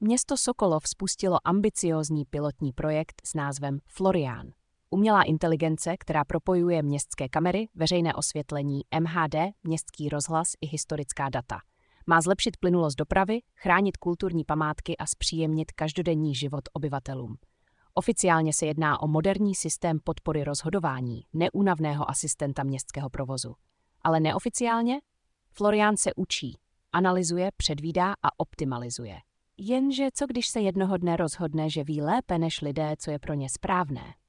Město Sokolov spustilo ambiciózní pilotní projekt s názvem Florián. Umělá inteligence, která propojuje městské kamery, veřejné osvětlení, MHD, městský rozhlas i historická data. Má zlepšit plynulost dopravy, chránit kulturní památky a zpříjemnit každodenní život obyvatelům. Oficiálně se jedná o moderní systém podpory rozhodování, neúnavného asistenta městského provozu. Ale neoficiálně? Florián se učí, analyzuje, předvídá a optimalizuje. Jenže co když se jednoho dne rozhodne, že ví lépe než lidé, co je pro ně správné?